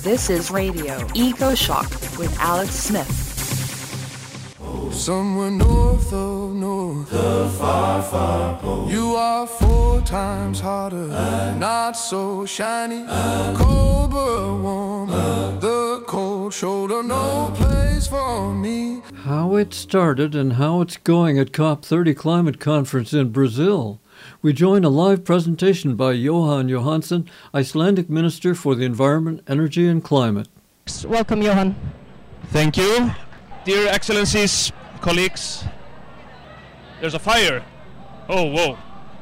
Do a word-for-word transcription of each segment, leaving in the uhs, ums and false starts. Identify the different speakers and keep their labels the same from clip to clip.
Speaker 1: This is Radio EcoShock with Alex Smith.
Speaker 2: Somewhere north of north, the far, far pole. You are four times hotter, uh, not so shiny, uh, cold but warm, uh, the cold shoulder, no place for me.
Speaker 3: How it started and how it's going at COP thirty Climate Conference in Brazil. We join a live presentation by Johan Johansson, Icelandic Minister for the Environment, Energy and Climate.
Speaker 4: Welcome, Johan.
Speaker 5: Thank you. Dear Excellencies, colleagues, there's a fire. Oh, whoa.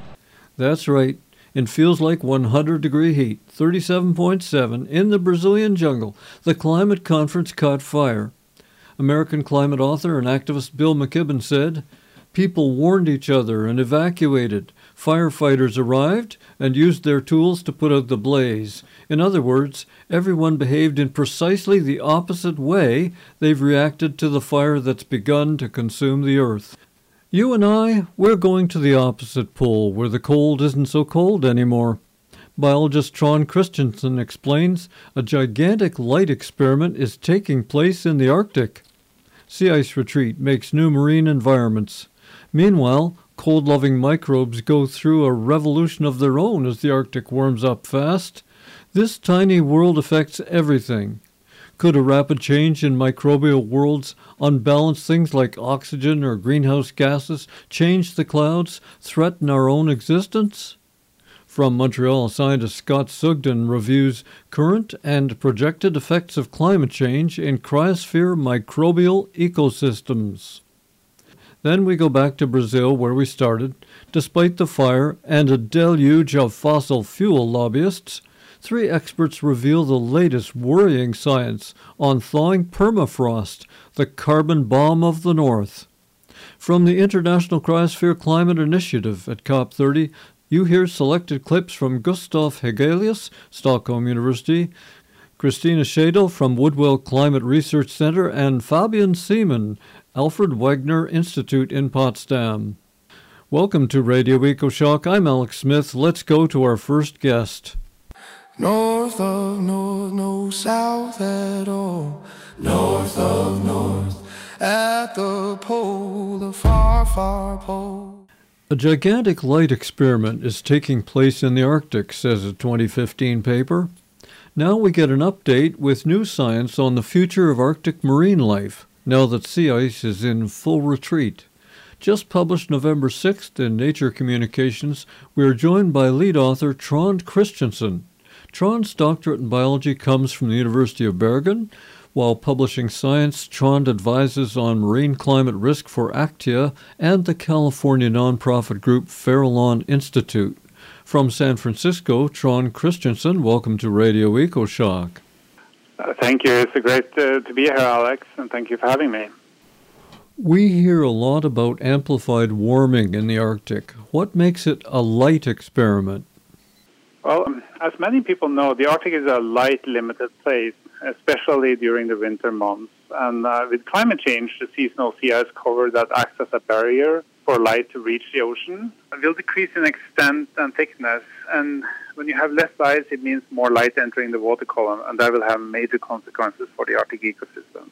Speaker 3: That's right. It feels like one hundred degree heat, thirty-seven point seven, in the Brazilian jungle. The climate conference caught fire. American climate author and activist Bill McKibben said, "People warned each other and evacuated. Firefighters arrived and used their tools to put out the blaze. In other words, everyone behaved in precisely the opposite way they've reacted to the fire that's begun to consume the earth." You and I, we're going to the opposite pole, where the cold isn't so cold anymore. Biologist Trond Christensen explains a gigantic light experiment is taking place in the Arctic. Sea ice retreat makes new marine environments. Meanwhile, cold-loving microbes go through a revolution of their own as the Arctic warms up fast. This tiny world affects everything. Could a rapid change in microbial worlds unbalance things like oxygen or greenhouse gases, change the clouds, threaten our own existence? From Montreal, scientist Scott Sugden reviews current and projected effects of climate change in cryosphere microbial ecosystems. Then we go back to Brazil, where we started. Despite the fire and a deluge of fossil fuel lobbyists, three experts reveal the latest worrying science on thawing permafrost, the carbon bomb of the North. From the International Cryosphere Climate Initiative at COP thirty, you hear selected clips from Gustav Hegelius, Stockholm University, Christina Schedel from Woodwell Climate Research Center, and Fabian Seaman, Alfred Wegener Institute in Potsdam. Welcome to Radio EcoShock. I'm Alex Smith. Let's go to our first guest.
Speaker 2: North of north, no south at all. North of north, at the pole, the far, far pole.
Speaker 3: A gigantic light experiment is taking place in the Arctic, says a twenty fifteen paper. Now we get an update with new science on the future of Arctic marine life, now that sea ice is in full retreat. Just published November sixth in Nature Communications, we are joined by lead author Trond Christensen. Trond's doctorate in biology comes from the University of Bergen. While publishing science, Trond advises on marine climate risk for Actia and the California nonprofit group Farallon Institute. From San Francisco, Trond Christensen, welcome to Radio EcoShock.
Speaker 6: Uh, thank you. It's a great uh, to be here, Alex, and thank you for having me.
Speaker 3: We hear a lot about amplified warming in the Arctic. What makes it a light experiment?
Speaker 6: Well, um, as many people know, the Arctic is a light-limited place, especially during the winter months. And uh, with climate change, the seasonal sea ice cover that acts as a barrier for light to reach the ocean will decrease in extent and thickness. And when you have less ice, it means more light entering the water column, and that will have major consequences for the Arctic ecosystem.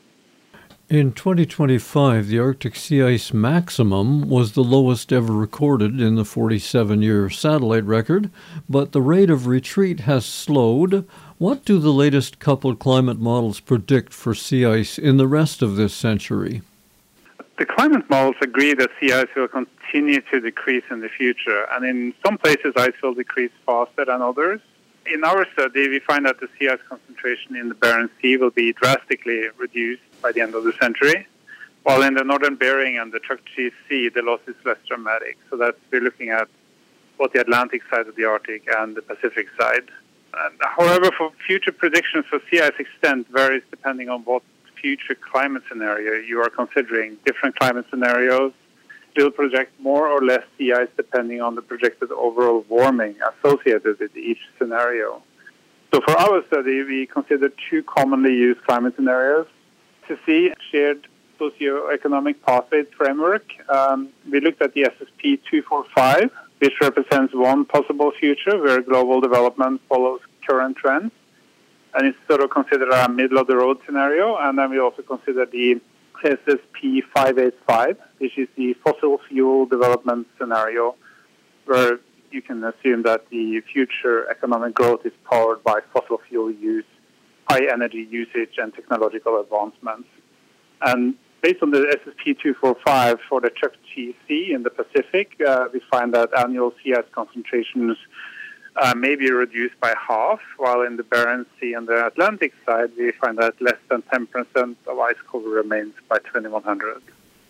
Speaker 3: In twenty twenty-five, the Arctic sea ice maximum was the lowest ever recorded in the forty-seven year satellite record, but the rate of retreat has slowed. What do the latest coupled climate models predict for sea ice in the rest of this century?
Speaker 6: The climate models agree that sea ice will continue to decrease in the future, and in some places ice will decrease faster than others. In our study, we find that the sea ice concentration in the Barents Sea will be drastically reduced by the end of the century, while in the northern Bering and the Chukchi Sea, the loss is less dramatic. So that's we're looking at both the Atlantic side of the Arctic and the Pacific side. And, however, for future predictions for sea ice extent varies depending on what future climate scenario you are considering. Different climate scenarios will project more or less sea ice depending on the projected overall warming associated with each scenario. So for our study, we considered two commonly used climate scenarios. To see shared socioeconomic pathway framework, um, we looked at the S S P two forty-five, which represents one possible future where global development follows current trends. And it's sort of considered a middle-of-the-road scenario. And then we also consider the S S P five eighty-five, which is the fossil fuel development scenario, where you can assume that the future economic growth is powered by fossil fuel use, high energy usage, and technological advancements. And based on the S S P two forty-five for the Chukchi Sea in the Pacific, uh, we find that annual sea ice concentrations uh, may be reduced by half, while in the Barents Sea and the Atlantic side, we find that less than ten percent of ice cover remains by twenty-one hundred.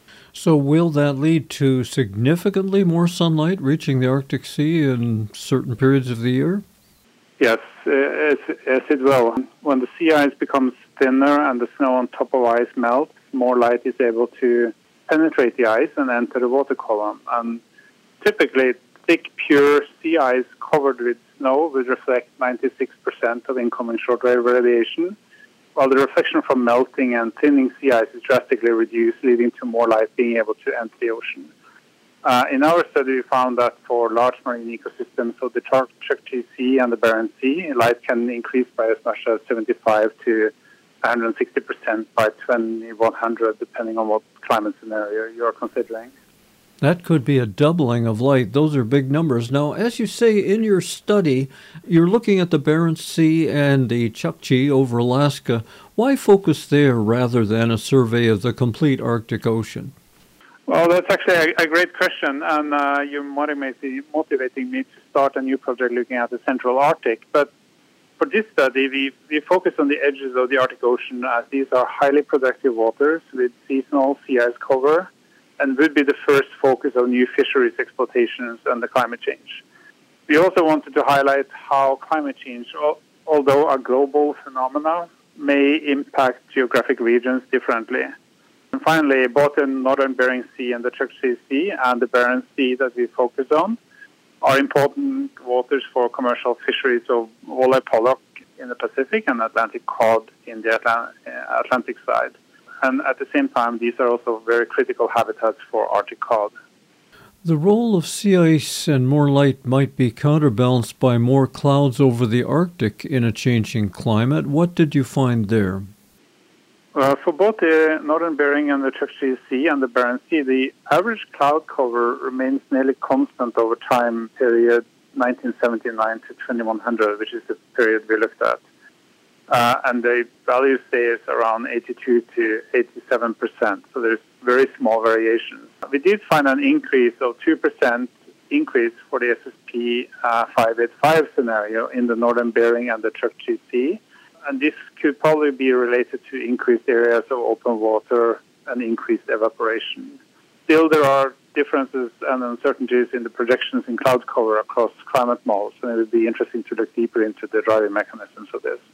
Speaker 3: So will that lead to significantly more sunlight reaching the Arctic Sea in certain periods of the year?
Speaker 6: Yes, uh, as, as it will. When the sea ice becomes thinner and the snow on top of ice melts, more light is able to penetrate the ice and enter the water column. And typically, thick, pure sea ice covered with snow would reflect ninety-six percent of incoming shortwave radiation, while the reflection from melting and thinning sea ice is drastically reduced, leading to more light being able to enter the ocean. Uh, in our study, we found that for large marine ecosystems, so the Chukchi Sea and the Barents Sea, light can increase by as much as seventy-five to one hundred sixty percent by twenty-one hundred, depending on what climate scenario you are considering.
Speaker 3: That could be a doubling of light. Those are big numbers. Now, as you say in your study, you're looking at the Barents Sea and the Chukchi over Alaska. Why focus there rather than a survey of the complete Arctic Ocean?
Speaker 6: Well, that's actually a, a great question, and uh, you're motivating, motivating me to start a new project looking at the Central Arctic. But for this study, we, we focus on the edges of the Arctic Ocean, as these are highly productive waters with seasonal sea ice cover, and would be the first focus of new fisheries exploitations and the climate change. We also wanted to highlight how climate change, although a global phenomenon, may impact geographic regions differently. And finally, both the Northern Bering Sea and the Chukchi Sea and the Barents Sea that we focus on are important waters for commercial fisheries of walleye pollock in the Pacific and Atlantic cod in the Atlant- Atlantic side. And at the same time, these are also very critical habitats for Arctic cod.
Speaker 3: The role of sea ice and more light might be counterbalanced by more clouds over the Arctic in a changing climate. What did you find there?
Speaker 6: Well, for both the Northern Bering and the Chukchi Sea and the Barents Sea, the average cloud cover remains nearly constant over time period nineteen seventy-nine to twenty-one hundred, which is the period we looked at. Uh, and the value stays around eighty-two to eighty-seven percent, so there's very small variations. We did find an increase of two percent increase for the S S P uh, five eighty-five scenario in the Northern Bering and the Chukchi Sea, and this could probably be related to increased areas of open water and increased evaporation. Still, there are differences and uncertainties in the projections in cloud cover across climate models, and it would be interesting to look deeper into the driving mechanisms of this.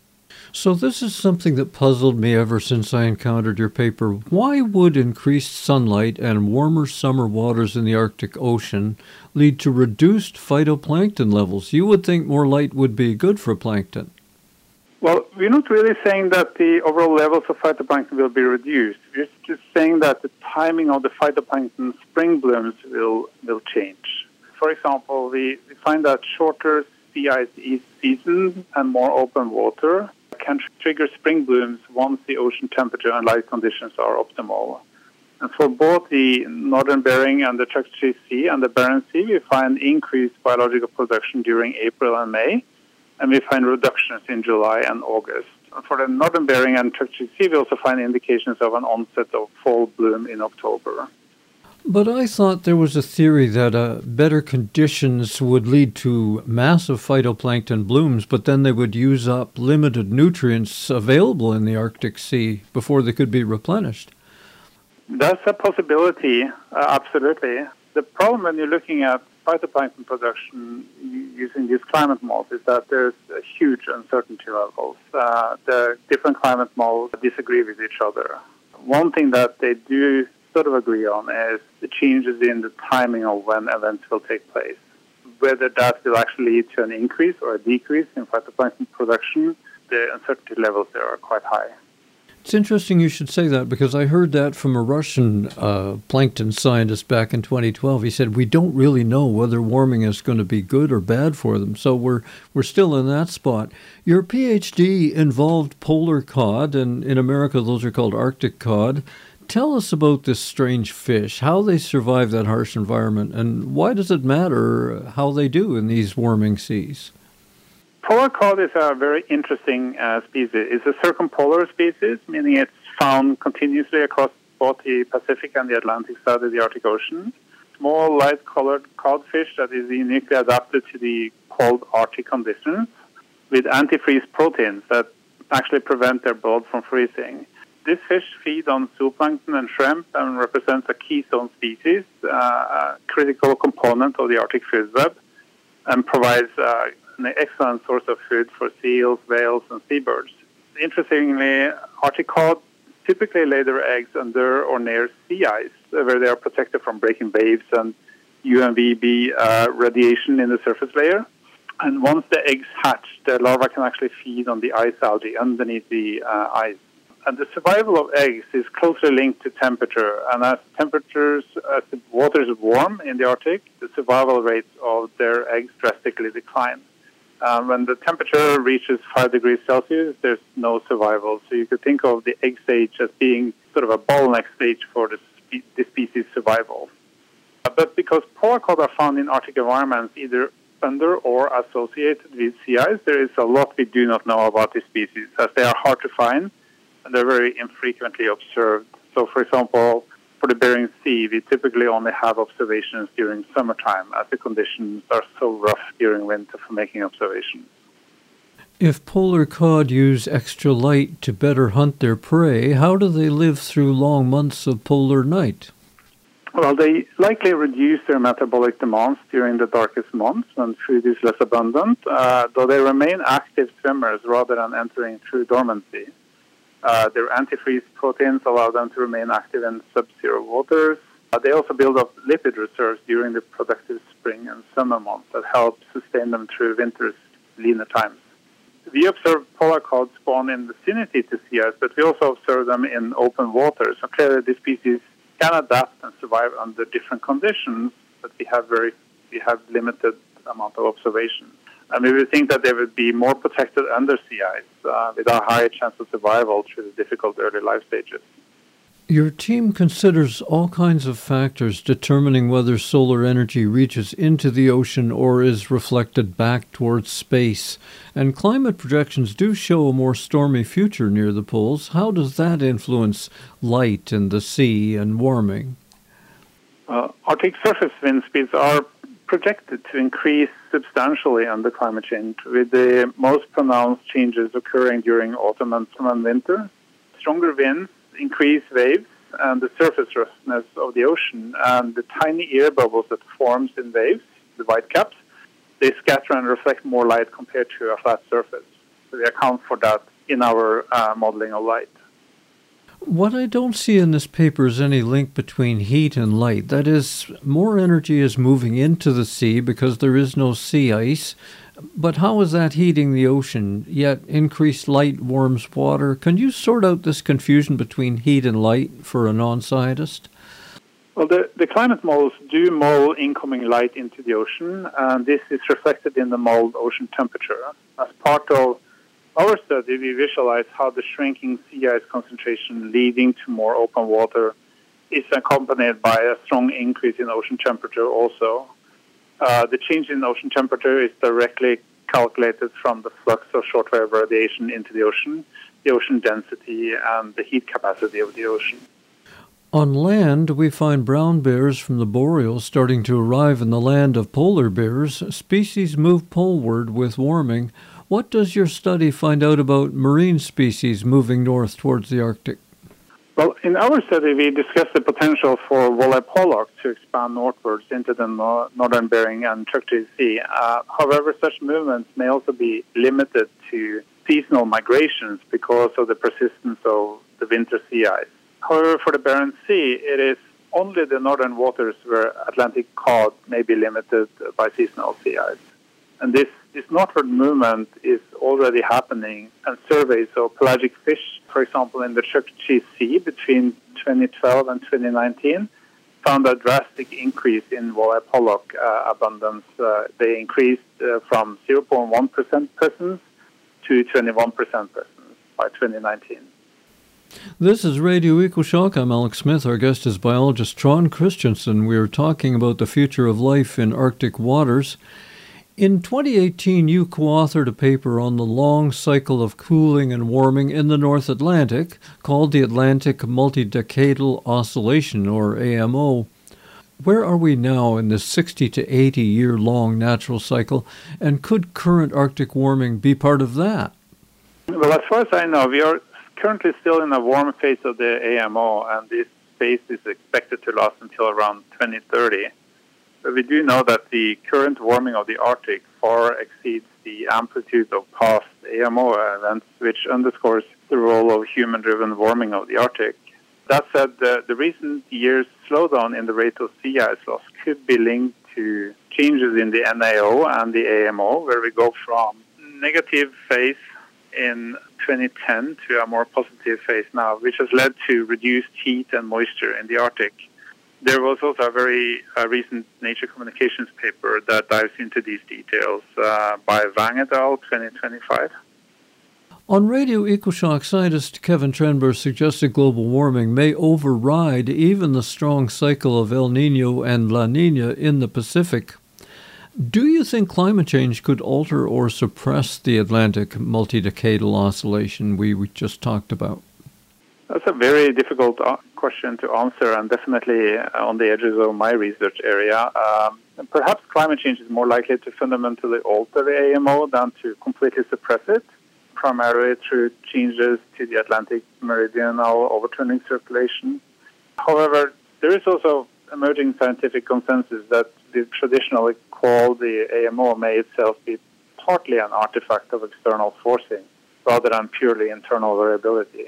Speaker 3: So this is something that puzzled me ever since I encountered your paper. Why would increased sunlight and warmer summer waters in the Arctic Ocean lead to reduced phytoplankton levels? You would think more light would be good for plankton.
Speaker 6: Well, we're not really saying that the overall levels of phytoplankton will be reduced. We're just saying that the timing of the phytoplankton spring blooms will, will change. For example, we, we find that shorter sea ice season and more open water can trigger spring blooms once the ocean temperature and light conditions are optimal. And for both the Northern Bering and the Chukchi Sea and the Barents Sea, we find increased biological production during April and May, and we find reductions in July and August. And for the Northern Bering and Chukchi Sea, we also find indications of an onset of fall bloom in October.
Speaker 3: But I thought there was a theory that uh, better conditions would lead to massive phytoplankton blooms, but then they would use up limited nutrients available in the Arctic Sea before they could be replenished.
Speaker 6: That's a possibility, uh, absolutely. The problem when you're looking at phytoplankton production using these climate models is that there's a huge uncertainty levels. Uh, the different climate models disagree with each other. One thing that they do sort of agree on is the changes in the timing of when events will take place. Whether that will actually lead to an increase or a decrease in phytoplankton production, the uncertainty levels there are quite high.
Speaker 3: It's interesting you should say that because I heard that from a Russian uh, plankton scientist back in twenty twelve. He said, we don't really know whether warming is going to be good or bad for them. So we're we're still in that spot. Your PhD involved polar cod, and in America those are called Arctic cod. Tell us about this strange fish, how they survive that harsh environment, and why does it matter how they do in these warming seas?
Speaker 6: Polar cod is a very interesting uh, species. It's a circumpolar species, meaning it's found continuously across both the Pacific and the Atlantic side of the Arctic Ocean. Small, light-colored codfish that is uniquely adapted to the cold Arctic conditions with antifreeze proteins that actually prevent their blood from freezing. This fish feeds on zooplankton and shrimp and represents a keystone species, uh, a critical component of the Arctic food web, and provides uh, an excellent source of food for seals, whales, and seabirds. Interestingly, Arctic cod typically lay their eggs under or near sea ice, where they are protected from breaking waves and U V B uh, radiation in the surface layer. And once the eggs hatch, the larvae can actually feed on the ice algae underneath the uh, ice. And the survival of eggs is closely linked to temperature. And as temperatures, as the water is warm in the Arctic, the survival rates of their eggs drastically decline. Um, when the temperature reaches five degrees Celsius, there's no survival. So you could think of the egg stage as being sort of a bottleneck stage for the, spe- the species' survival. Uh, but because polar cod are found in Arctic environments, either under or associated with sea ice, there is a lot we do not know about these species, as they are hard to find and they're very infrequently observed. So, for example, for the Bering Sea, we typically only have observations during summertime, as the conditions are so rough during winter for making observations.
Speaker 3: If polar cod use extra light to better hunt their prey, how do they live through long months of polar night?
Speaker 6: Well, they likely reduce their metabolic demands during the darkest months when food is less abundant, uh, though they remain active swimmers rather than entering true dormancy. Uh, their antifreeze proteins allow them to remain active in sub-zero waters. Uh, they also build up lipid reserves during the productive spring and summer months that help sustain them through winter's leaner times. We observe polar cod spawn in vicinity to sea ice, but we also observe them in open water. So clearly this species can adapt and survive under different conditions, but we have very we have limited amount of observations. And we would think that they would be more protected under sea ice uh, with a higher chance of survival through the difficult early life stages.
Speaker 3: Your team considers all kinds of factors determining whether solar energy reaches into the ocean or is reflected back towards space. And climate projections do show a more stormy future near the poles. How does that influence light in the sea and warming?
Speaker 6: Uh, Arctic surface wind speeds are projected to increase substantially under climate change, with the most pronounced changes occurring during autumn and winter. Stronger winds increase waves and the surface roughness of the ocean, and the tiny air bubbles that forms in waves, the whitecaps, they scatter and reflect more light compared to a flat surface. So we account for that in our uh, modeling of light.
Speaker 3: What I don't see in this paper is any link between heat and light. That is, more energy is moving into the sea because there is no sea ice. But how is that heating the ocean? Yet increased light warms water. Can you sort out this confusion between heat and light for a non-scientist?
Speaker 6: Well, the, the climate models do model incoming light into the ocean, and this is reflected in the modeled ocean temperature. As part of our study, we visualize how the shrinking sea ice concentration leading to more open water is accompanied by a strong increase in ocean temperature also. Uh, the change in ocean temperature is directly calculated from the flux of shortwave radiation into the ocean, the ocean density, and the heat capacity of the ocean.
Speaker 3: On land, we find brown bears from the boreal starting to arrive in the land of polar bears. Species move poleward with warming. What does your study find out about marine species moving north towards the Arctic?
Speaker 6: Well, in our study, we discussed the potential for walleye pollock to expand northwards into the no- northern Bering and Turkish Sea. Uh, however, such movements may also be limited to seasonal migrations because of the persistence of the winter sea ice. However, for the Barents Sea, it is only the northern waters where Atlantic cod may be limited by seasonal sea ice. And this, this northward movement is already happening, and surveys of pelagic fish for example, in the Chukchi Sea between twenty twelve and twenty nineteen, found a drastic increase in walleye pollock uh, abundance. Uh, they increased uh, from zero point one percent presence to twenty-one percent presence by twenty nineteen.
Speaker 3: This is Radio EcoShock. I'm Alex Smith. Our guest is biologist Trond Christensen. We are talking about the future of life in Arctic waters. In twenty eighteen, you co-authored a paper on the long cycle of cooling and warming in the North Atlantic called the Atlantic Multidecadal Oscillation, or A M O. Where are we now in this sixty to eighty year long natural cycle, and could current Arctic warming be part of that?
Speaker 6: Well, as far as I know, we are currently still in a warm phase of the A M O, and this phase is expected to last until around twenty thirty. But we do know that the current warming of the Arctic far exceeds the amplitude of past A M O events, which underscores the role of human-driven warming of the Arctic. That said, the, the recent years' slowdown in the rate of sea ice loss could be linked to changes in the N A O and the A M O, where we go from negative phase in twenty ten to a more positive phase now, which has led to reduced heat and moisture in the Arctic. There was also a very uh, recent Nature Communications paper that dives into these details uh, by Wang et al. twenty twenty-five.
Speaker 3: On Radio EcoShock, scientist Kevin Trenber suggested global warming may override even the strong cycle of El Niño and La Niña in the Pacific. Do you think climate change could alter or suppress the Atlantic multidecadal oscillation we, we just talked about?
Speaker 6: That's a very difficult question to answer, and definitely on the edges of my research area. Um, perhaps climate change is more likely to fundamentally alter the A M O than to completely suppress it, primarily through changes to the Atlantic meridional overturning circulation. However, there is also emerging scientific consensus that the traditionally called the A M O may itself be partly an artifact of external forcing rather than purely internal variability.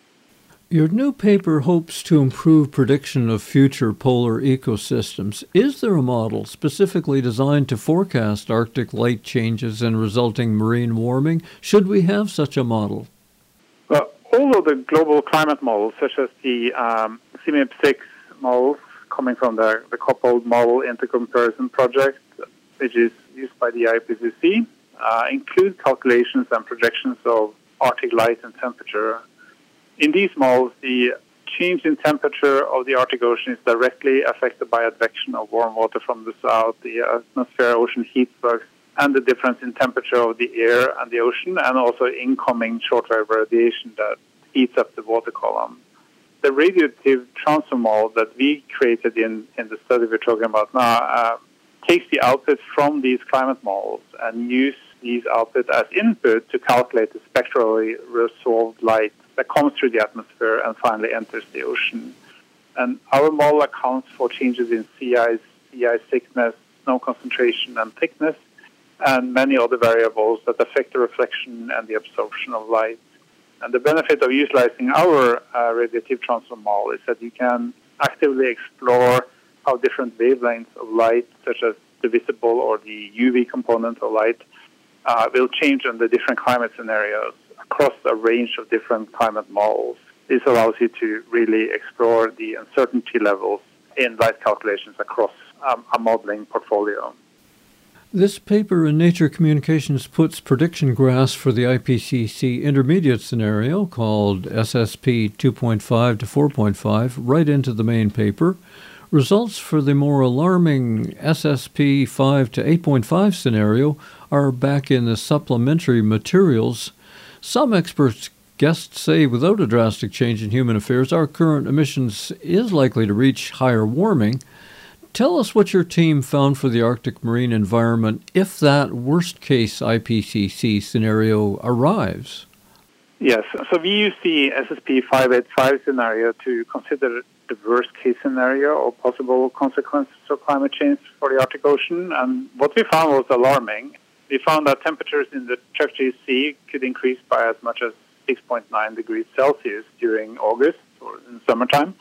Speaker 3: Your new paper hopes to improve prediction of future polar ecosystems. Is there a model specifically designed to forecast Arctic light changes and resulting marine warming? Should we have such a model?
Speaker 6: Well, all of the global climate models, such as the um, C M I P six models coming from the, the coupled model intercomparison project, which is used by the I P C C, uh, include calculations and projections of Arctic light and temperature. In these models, the change in temperature of the Arctic Ocean is directly affected by advection of warm water from the south, the atmosphere ocean heat flux, and the difference in temperature of the air and the ocean, and also incoming shortwave radiation that heats up the water column. The radiative transfer model that we created in, in the study we're talking about now uh, takes the output from these climate models and use these outputs as input to calculate the spectrally resolved light that comes through the atmosphere and finally enters the ocean. And our model accounts for changes in sea ice, sea ice thickness, snow concentration and thickness, and many other variables that affect the reflection and the absorption of light. And the benefit of utilizing our uh, radiative transfer model is that you can actively explore how different wavelengths of light, such as the visible or the U V component of light, uh, will change under different climate scenarios across a range of different climate models. This allows you to really explore the uncertainty levels in light calculations across um, a modeling portfolio.
Speaker 3: This paper in Nature Communications puts prediction graphs for the I P C C intermediate scenario, called S S P two point five to four point five, right into the main paper. Results for the more alarming S S P five to eight point five scenario are back in the supplementary materials. Some experts guests say without a drastic change in human affairs, our current emissions is likely to reach higher warming. Tell us what your team found for the Arctic marine environment if that worst-case I P C C scenario arrives.
Speaker 6: Yes, so we use the S S P five eighty-five scenario to consider the worst-case scenario of possible consequences of climate change for the Arctic Ocean, and what we found was alarming. We found that temperatures in the Chukchi Sea could increase by as much as six point nine degrees Celsius during August or in summertime,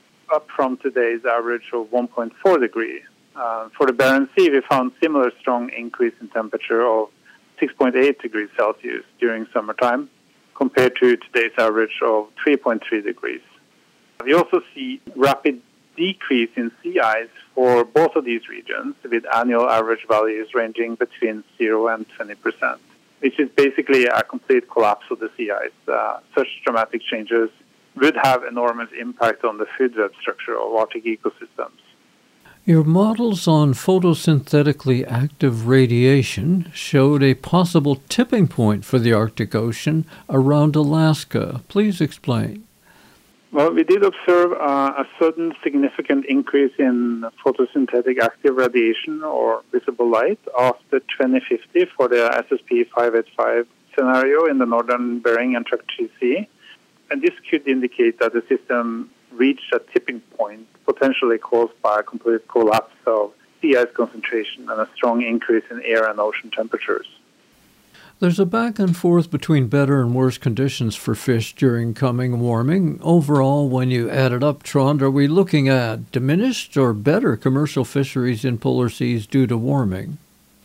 Speaker 6: up from today's average of one point four degrees. Uh, for the Barents Sea, we found similar strong increase in temperature of six point eight degrees Celsius during summertime, compared to today's average of three point three degrees. We also see rapid decrease in sea ice for both of these regions, with annual average values ranging between zero and twenty percent, which is basically a complete collapse of the sea ice. Uh, such dramatic changes would have enormous impact on the food web structure of Arctic ecosystems.
Speaker 3: Your models on photosynthetically active radiation showed a possible tipping point for the Arctic Ocean around Alaska. Please explain.
Speaker 6: Well, we did observe uh, a sudden significant increase in photosynthetic active radiation or visible light after twenty fifty for the S S P five eighty-five scenario in the northern Bering and Chukchi Sea. And this could indicate that the system reached a tipping point, potentially caused by a complete collapse of sea ice concentration and a strong increase in air and ocean temperatures.
Speaker 3: There's a back and forth between better and worse conditions for fish during coming warming. Overall, when you add it up, Trond, are we looking at diminished or better commercial fisheries in polar seas due to warming?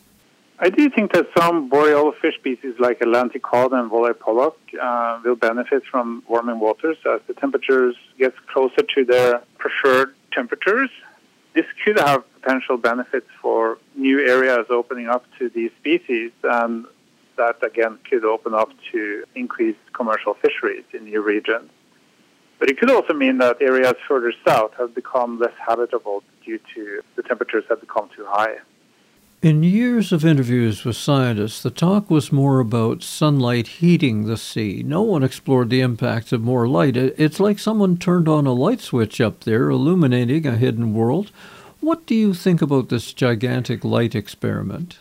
Speaker 6: I do think that some boreal fish species like Atlantic cod and walleye pollock uh, will benefit from warming waters as the temperatures get closer to their preferred temperatures. This could have potential benefits for new areas opening up to these species, and that again could open up to increased commercial fisheries in new regions. But it could also mean that areas further south have become less habitable due to the temperatures have become too high.
Speaker 3: In years of interviews with scientists, the talk was more about sunlight heating the sea. No one explored the impacts of more light. It's like someone turned on a light switch up there, illuminating a hidden world. What do you think about this gigantic light experiment?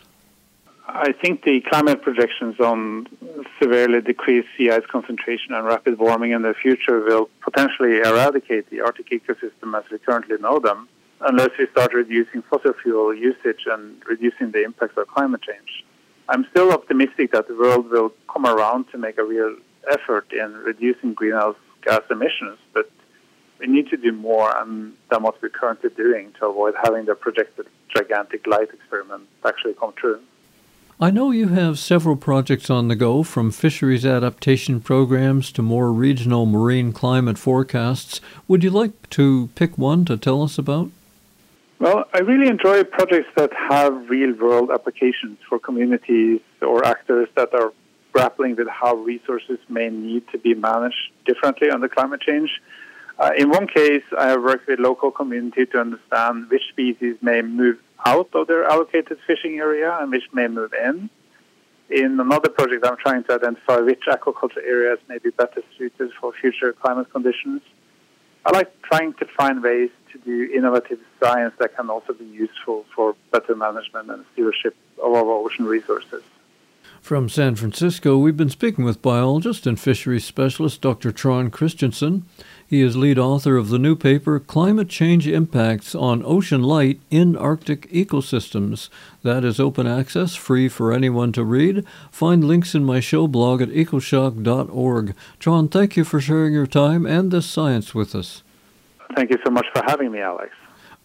Speaker 6: I think the climate projections on severely decreased sea ice concentration and rapid warming in the future will potentially eradicate the Arctic ecosystem as we currently know them, unless we start reducing fossil fuel usage and reducing the impacts of climate change. I'm still optimistic that the world will come around to make a real effort in reducing greenhouse gas emissions, but we need to do more than what we're currently doing to avoid having the projected gigantic light experiment actually come true.
Speaker 3: I know you have several projects on the go, from fisheries adaptation programs to more regional marine climate forecasts. Would you like to pick one to tell us about?
Speaker 6: Well, I really enjoy projects that have real-world applications for communities or actors that are grappling with how resources may need to be managed differently under climate change. Uh, in one case, I have worked with local community to understand which species may move out of their allocated fishing area and which may move in. In another project, I'm trying to identify which aquaculture areas may be better suited for future climate conditions. I like trying to find ways to do innovative science that can also be useful for better management and stewardship of our ocean resources.
Speaker 3: From San Francisco, we've been speaking with biologist and fisheries specialist Doctor Trond Christensen. He is lead author of the new paper, Climate Change Impacts on Ocean Light in Arctic Ecosystems. That is open access, free for anyone to read. Find links in my show blog at ecoshock dot org. Trond, thank you for sharing your time and this science with us.
Speaker 6: Thank you so much for having me, Alex.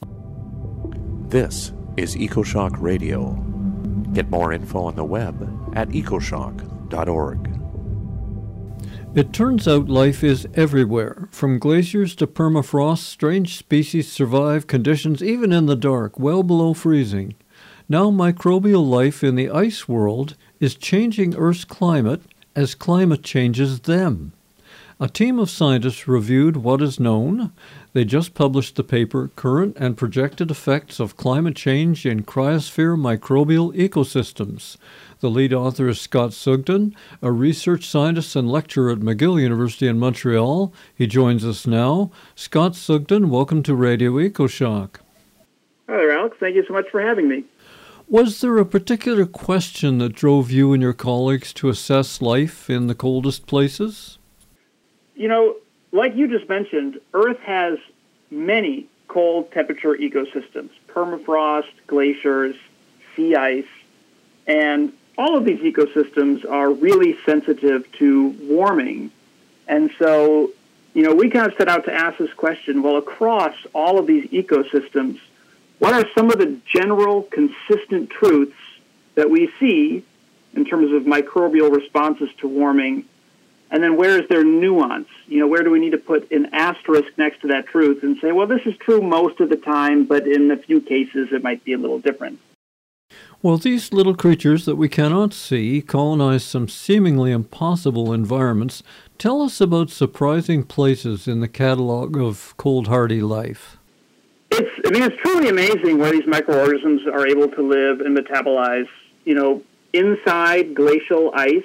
Speaker 4: This is EcoShock Radio. Get more info on the web at ecoshock dot org.
Speaker 3: It turns out life is everywhere. From glaciers to permafrost, strange species survive conditions even in the dark, well below freezing. Now microbial life in the ice world is changing Earth's climate as climate changes them. A team of scientists reviewed what is known. They just published the paper, Current and Projected Effects of Climate Change in Cryosphere Microbial Ecosystems. The lead author is Scott Sugden, a research scientist and lecturer at McGill University in Montreal. He joins us now. Scott Sugden, welcome to Radio EcoShock.
Speaker 7: Hi there, Alex. Thank you so much for having me.
Speaker 3: Was there a particular question that drove you and your colleagues to assess life in the coldest places?
Speaker 7: You know, like you just mentioned, Earth has many cold temperature ecosystems, permafrost, glaciers, sea ice, and all of these ecosystems are really sensitive to warming. And so, you know, we kind of set out to ask this question, well, across all of these ecosystems, what are some of the general consistent truths that we see in terms of microbial responses to warming And then where is there nuance? You know, where do we need to put an asterisk next to that truth and say, well, this is true most of the time, but in a few cases it might be a little different.
Speaker 3: Well, these little creatures that we cannot see colonize some seemingly impossible environments. Tell us about surprising places in the catalog of cold, hardy life.
Speaker 7: It's, I mean, it's truly amazing where these microorganisms are able to live and metabolize, you know, inside glacial ice,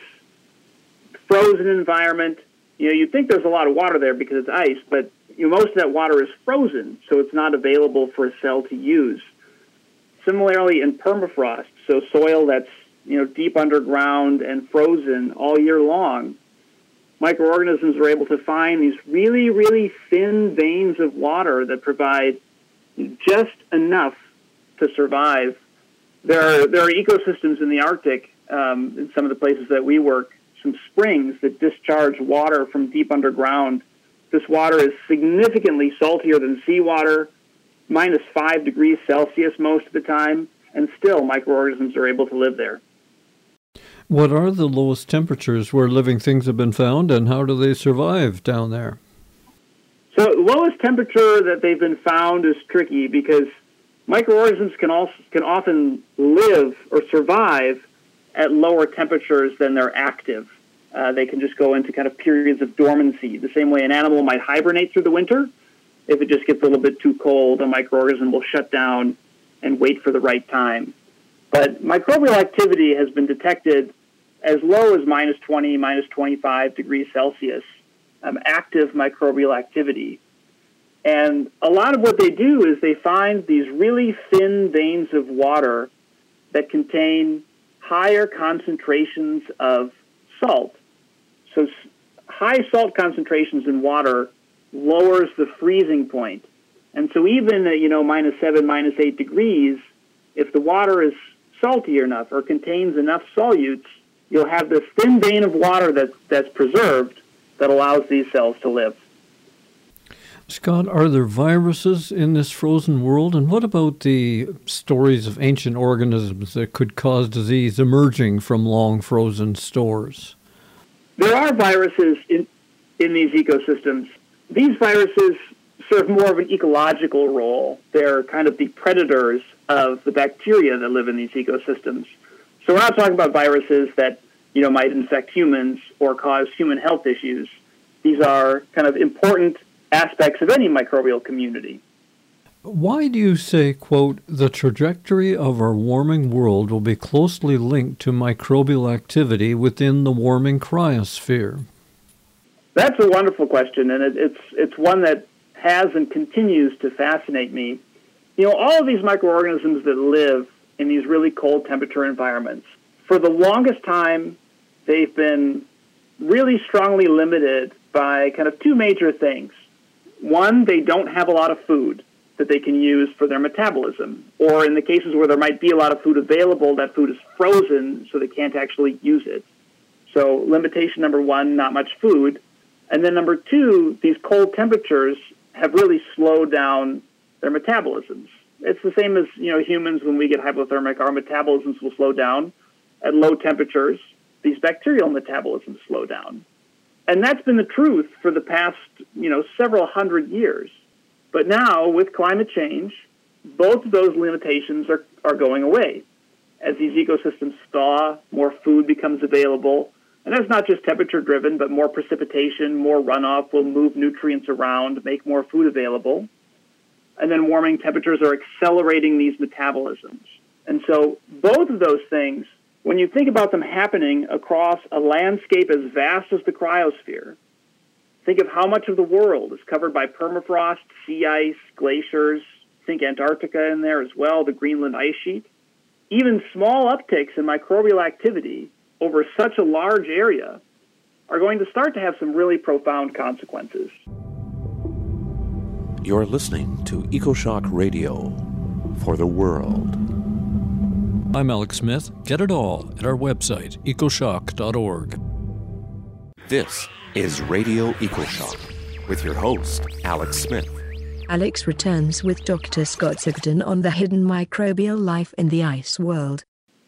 Speaker 7: frozen environment. You know, you'd think there's a lot of water there because it's ice, but you know, most of that water is frozen, so it's not available for a cell to use. Similarly, in permafrost, so soil that's, you know, deep underground and frozen all year long, microorganisms are able to find these really, really thin veins of water that provide just enough to survive. There are, there are ecosystems in the Arctic, um, in some of the places that we work, some springs that discharge water from deep underground. This water is significantly saltier than seawater, minus five degrees Celsius most of the time, and still microorganisms are able to live there.
Speaker 3: What are the lowest temperatures where living things have been found, and how do they survive down there?
Speaker 7: So the lowest temperature that they've been found is tricky because microorganisms can also can often live or survive at lower temperatures than they're active. Uh, they can just go into kind of periods of dormancy, the same way an animal might hibernate through the winter. If it just gets a little bit too cold, a microorganism will shut down and wait for the right time. But microbial activity has been detected as low as minus twenty, minus twenty-five degrees Celsius, um, active microbial activity. And a lot of what they do is they find these really thin veins of water that contain higher concentrations of salt. So high salt concentrations in water lowers the freezing point. And so even at, you know, minus seven, minus eight degrees, if the water is salty enough or contains enough solutes, you'll have this thin vein of water that, that's preserved that allows these cells to live.
Speaker 3: Scott, are there viruses in this frozen world? And what about the stories of ancient organisms that could cause disease emerging from long frozen stores?
Speaker 7: There are viruses in, in these ecosystems. These viruses serve more of an ecological role. They're kind of the predators of the bacteria that live in these ecosystems. So we're not talking about viruses that, you know, might infect humans or cause human health issues. These are kind of important aspects of any microbial community.
Speaker 3: Why do you say, quote, the trajectory of our warming world will be closely linked to microbial activity within the warming cryosphere?
Speaker 7: That's a wonderful question, and it, it's it's one that has and continues to fascinate me. You know, all of these microorganisms that live in these really cold temperature environments, for the longest time, they've been really strongly limited by kind of two major things. One, they don't have a lot of food that they can use for their metabolism. Or in the cases where there might be a lot of food available, that food is frozen, so they can't actually use it. So limitation number one, not much food. And then number two, these cold temperatures have really slowed down their metabolisms. It's the same as, you know, humans, when we get hypothermic, our metabolisms will slow down. At low temperatures, these bacterial metabolisms slow down. And that's been the truth for the past, you know, several hundred years. But now, with climate change, both of those limitations are, are going away. As these ecosystems thaw, more food becomes available. And that's not just temperature-driven, but more precipitation, more runoff will move nutrients around, make more food available. And then warming temperatures are accelerating these metabolisms. And so both of those things, when you think about them happening across a landscape as vast as the cryosphere, think of how much of the world is covered by permafrost, sea ice, glaciers. Think Antarctica in there as well, the Greenland ice sheet. Even small upticks in microbial activity over such a large area are going to start to have some really profound consequences.
Speaker 4: You're listening to EcoShock Radio for the world.
Speaker 3: I'm Alex Smith. Get it all at our website, ecoshock dot org.
Speaker 4: This is Radio EcoShock with your host, Alex Smith.
Speaker 8: Alex returns with Doctor Scott Sigden on the hidden microbial life in the ice world.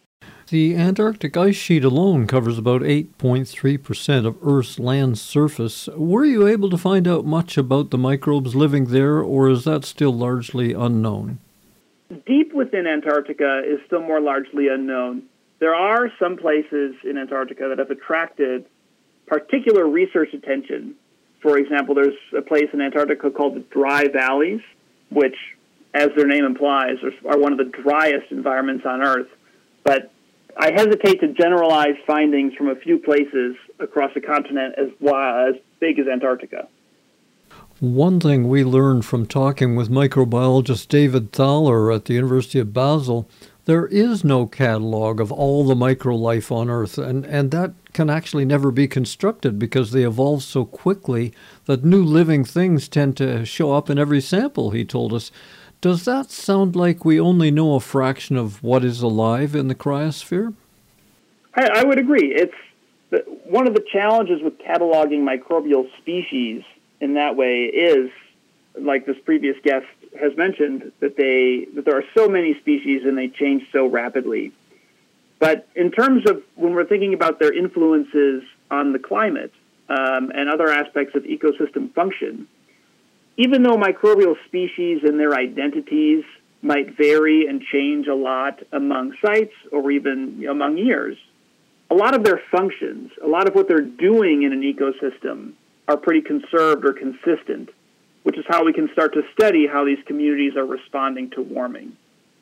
Speaker 3: The Antarctic ice sheet alone covers about eight point three percent of Earth's land surface. Were you able to find out much about the microbes living there, or is that still largely unknown?
Speaker 7: Deep within Antarctica is still more largely unknown. There are some places in Antarctica that have attracted particular research attention. For example, there's a place in Antarctica called the Dry Valleys, which, as their name implies, are one of the driest environments on Earth. But I hesitate to generalize findings from a few places across a continent as, as big as Antarctica.
Speaker 3: One thing we learned from talking with microbiologist David Thaler at the University of Basel, there is no catalog of all the microlife on Earth, and, and that can actually never be constructed because they evolve so quickly that new living things tend to show up in every sample, he told us. Does that sound like we only know a fraction of what is alive in the cryosphere?
Speaker 7: I, I would agree. It's the, one of the challenges with cataloging microbial species in that way is, like this previous guest has mentioned, that they that there are so many species and they change so rapidly. But in terms of when we're thinking about their influences on the climate um, and other aspects of ecosystem function, even though microbial species and their identities might vary and change a lot among sites or even among years, a lot of their functions, a lot of what they're doing in an ecosystem are pretty conserved or consistent, which is how we can start to study how these communities are responding to warming.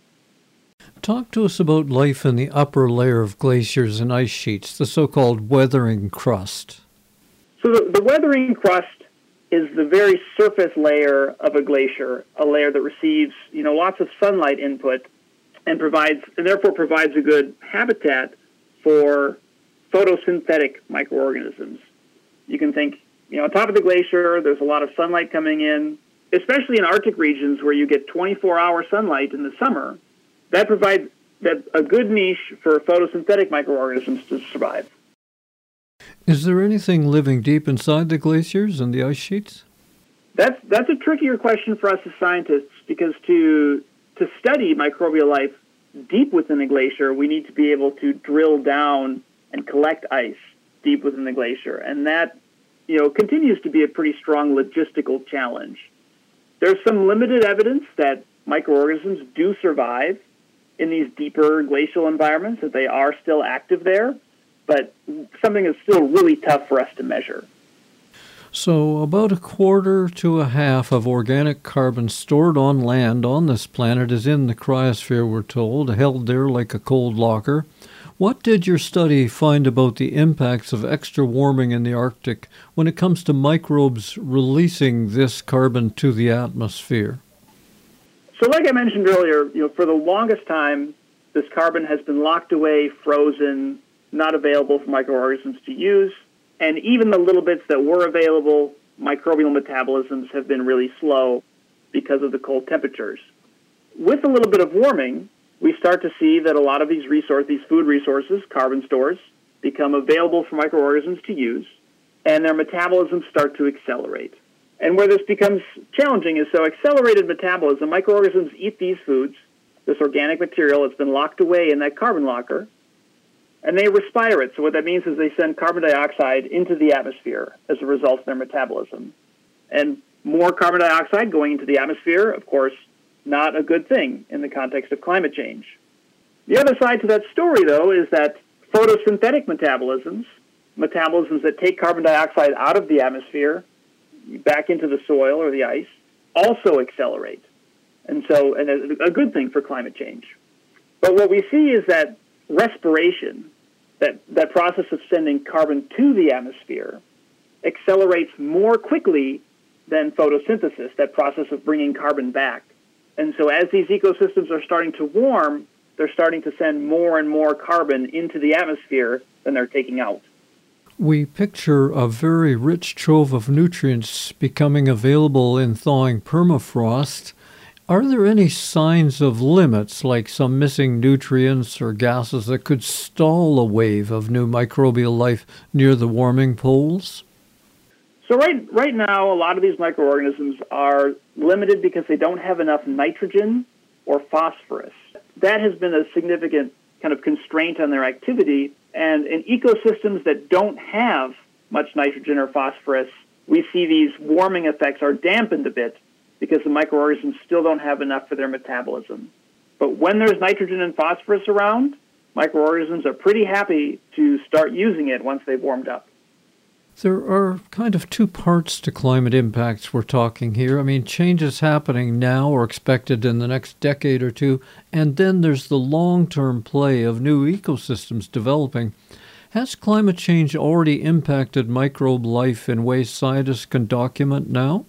Speaker 3: Talk to us about life in the upper layer of glaciers and ice sheets, the so-called weathering crust.
Speaker 7: So the, the weathering crust is the very surface layer of a glacier, a layer that receives, you know, lots of sunlight input and provides, and therefore provides a good habitat for photosynthetic microorganisms. You can think, you know, on top of the glacier, there's a lot of sunlight coming in, especially in Arctic regions where you get twenty-four hour sunlight in the summer. That provides that a good niche for photosynthetic microorganisms to survive.
Speaker 3: Is there anything living deep inside the glaciers and the ice sheets?
Speaker 7: That's that's a trickier question for us as scientists, because to to study microbial life deep within a glacier, we need to be able to drill down and collect ice deep within the glacier, and that, you know, continues to be a pretty strong logistical challenge. There's some limited evidence that microorganisms do survive in these deeper glacial environments, that they are still active there, but something that's still really tough for us to measure.
Speaker 3: So about a quarter to a half of organic carbon stored on land on this planet is in the cryosphere, we're told, held there like a cold locker. What did your study find about the impacts of extra warming in the Arctic when it comes to microbes releasing this carbon to the atmosphere?
Speaker 7: So like I mentioned earlier, you know, for the longest time, this carbon has been locked away, frozen, not available for microorganisms to use. And even the little bits that were available, microbial metabolisms have been really slow because of the cold temperatures. With a little bit of warming, we start to see that a lot of these resource, these food resources, carbon stores, become available for microorganisms to use, and their metabolisms start to accelerate. And where this becomes challenging is, so accelerated metabolism, microorganisms eat these foods, this organic material that's been locked away in that carbon locker, and they respire it. So what that means is they send carbon dioxide into the atmosphere as a result of their metabolism. And more carbon dioxide going into the atmosphere, of course, not a good thing in the context of climate change. The other side to that story, though, is that photosynthetic metabolisms, metabolisms that take carbon dioxide out of the atmosphere, back into the soil or the ice, also accelerate. And so, and a good thing for climate change. But what we see is that respiration, that, that process of sending carbon to the atmosphere, accelerates more quickly than photosynthesis, that process of bringing carbon back. And so as these ecosystems are starting to warm, they're starting to send more and more carbon into the atmosphere than they're taking out.
Speaker 3: We picture a very rich trove of nutrients becoming available in thawing permafrost. Are there any signs of limits, like some missing nutrients or gases that could stall a wave of new microbial life near the warming poles?
Speaker 7: So right right now, a lot of these microorganisms are limited because they don't have enough nitrogen or phosphorus. That has been a significant kind of constraint on their activity. And in ecosystems that don't have much nitrogen or phosphorus, we see these warming effects are dampened a bit because the microorganisms still don't have enough for their metabolism. But when there's nitrogen and phosphorus around, microorganisms are pretty happy to start using it once they've warmed up.
Speaker 3: There are kind of two parts to climate impacts we're talking here. I mean, changes happening now or expected in the next decade or two, and then there's the long-term play of new ecosystems developing. Has climate change already impacted microbe life in ways scientists can document now?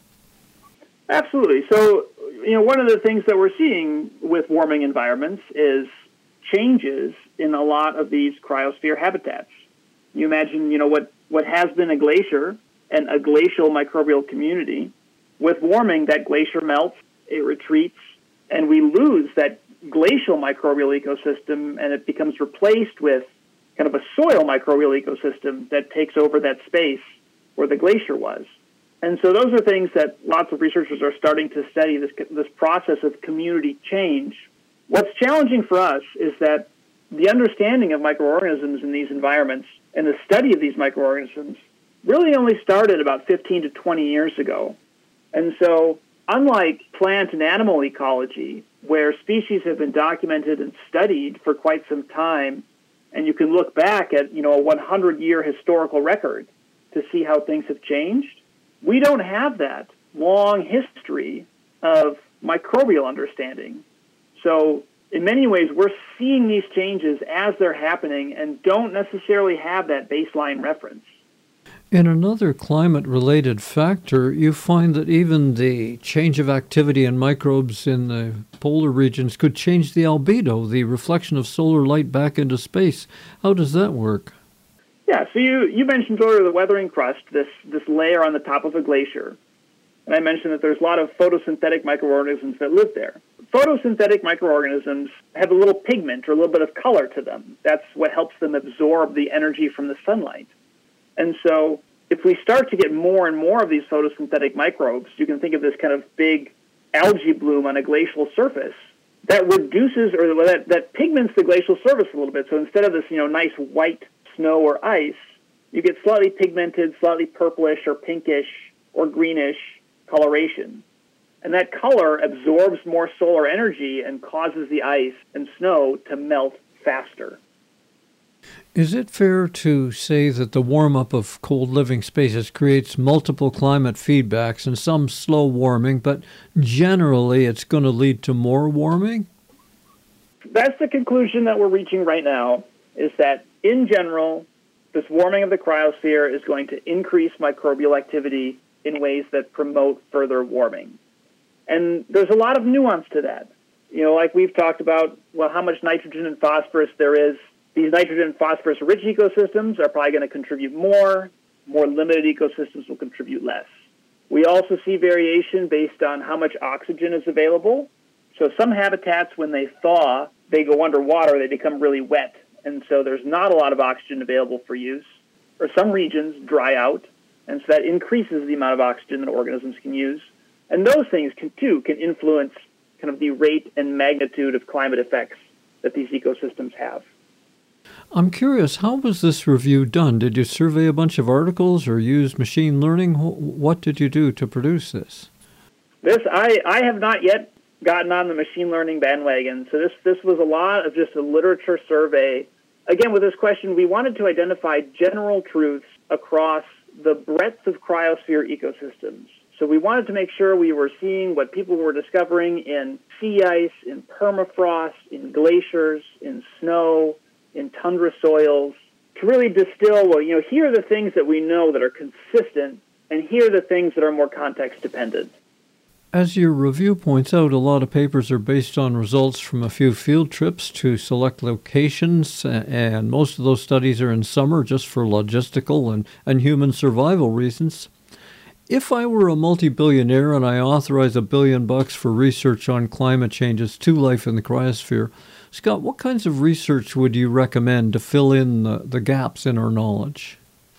Speaker 7: Absolutely. So, you know, one of the things that we're seeing with warming environments is changes in a lot of these cryosphere habitats. You imagine, you know, what, what has been a glacier and a glacial microbial community. With warming, that glacier melts, it retreats, and we lose that glacial microbial ecosystem, and it becomes replaced with kind of a soil microbial ecosystem that takes over that space where the glacier was. And so those are things that lots of researchers are starting to study, this, this process of community change. What's challenging for us is that the understanding of microorganisms in these environments and the study of these microorganisms really only started about fifteen to twenty years ago. And so unlike plant and animal ecology, where species have been documented and studied for quite some time, and you can look back at, you know, a one hundred year historical record to see how things have changed, we don't have that long history of microbial understanding. So in many ways, we're seeing these changes as they're happening and don't necessarily have that baseline reference.
Speaker 3: In another climate-related factor, you find that even the change of activity in microbes in the polar regions could change the albedo, the reflection of solar light back into space. How does that work?
Speaker 7: Yeah, so you, you mentioned earlier the weathering crust, this, this layer on the top of a glacier. And I mentioned that there's a lot of photosynthetic microorganisms that live there. Photosynthetic microorganisms have a little pigment or a little bit of color to them. That's what helps them absorb the energy from the sunlight. And so if we start to get more and more of these photosynthetic microbes, you can think of this kind of big algae bloom on a glacial surface that reduces or that, that pigments the glacial surface a little bit. So instead of this, you know, nice white snow or ice, you get slightly pigmented, slightly purplish or pinkish or greenish coloration. And that color absorbs more solar energy and causes the ice and snow to melt faster.
Speaker 3: Is it fair to say that the warm-up of cold living spaces creates multiple climate feedbacks and some slow warming, but generally it's going to lead to more warming?
Speaker 7: That's the conclusion that we're reaching right now, is that in general, this warming of the cryosphere is going to increase microbial activity in ways that promote further warming. And there's a lot of nuance to that. You know, like we've talked about, well, how much nitrogen and phosphorus there is. These nitrogen and phosphorus-rich ecosystems are probably going to contribute more. More limited ecosystems will contribute less. We also see variation based on how much oxygen is available. So some habitats, when they thaw, they go underwater, they become really wet. And so there's not a lot of oxygen available for use. Or some regions dry out, and so that increases the amount of oxygen that organisms can use. And those things, can, too, can influence kind of the rate and magnitude of climate effects that these ecosystems have.
Speaker 3: I'm curious, how was this review done? Did you survey a bunch of articles or use machine learning? What did you do to produce this?
Speaker 7: This I, I have not yet gotten on the machine learning bandwagon. So this, this was a lot of just a literature survey. Again, with this question, we wanted to identify general truths across the breadth of cryosphere ecosystems. So we wanted to make sure we were seeing what people were discovering in sea ice, in permafrost, in glaciers, in snow, in tundra soils, to really distill, well, you know, here are the things that we know that are consistent, and here are the things that are more context-dependent.
Speaker 3: As your review points out, a lot of papers are based on results from a few field trips to select locations, and most of those studies are in summer just for logistical and, and human survival reasons. If I were a multi-billionaire and I authorized a billion bucks for research on climate changes to life in the cryosphere, Scott, what kinds of research would you recommend to fill in the, the gaps in our knowledge?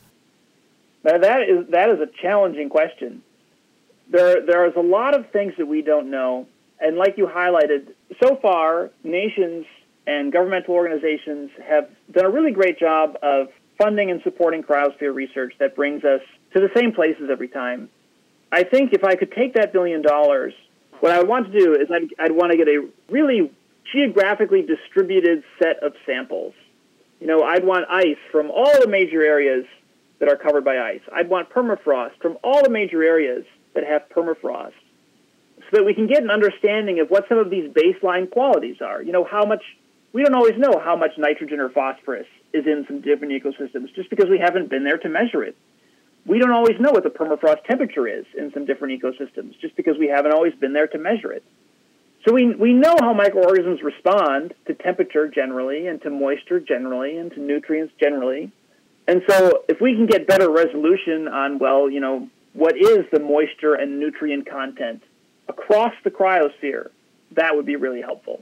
Speaker 7: Now that is that is a challenging question. There there is a lot of things that we don't know, and like you highlighted, so far nations and governmental organizations have done a really great job of funding and supporting cryosphere research that brings us to the same places every time. I think if I could take that billion dollars, what I would want to do is I'd, I'd want to get a really geographically distributed set of samples. You know, I'd want ice from all the major areas that are covered by ice. I'd want permafrost from all the major areas that have permafrost, so that we can get an understanding of what some of these baseline qualities are. You know, how much, we don't always know how much nitrogen or phosphorus is in some different ecosystems just because we haven't been there to measure it. We don't always know what the permafrost temperature is in some different ecosystems just because we haven't always been there to measure it. So we, we know how microorganisms respond to temperature generally and to moisture generally and to nutrients generally. And so if we can get better resolution on, well, you know, what is the moisture and nutrient content across the cryosphere, that would be really helpful.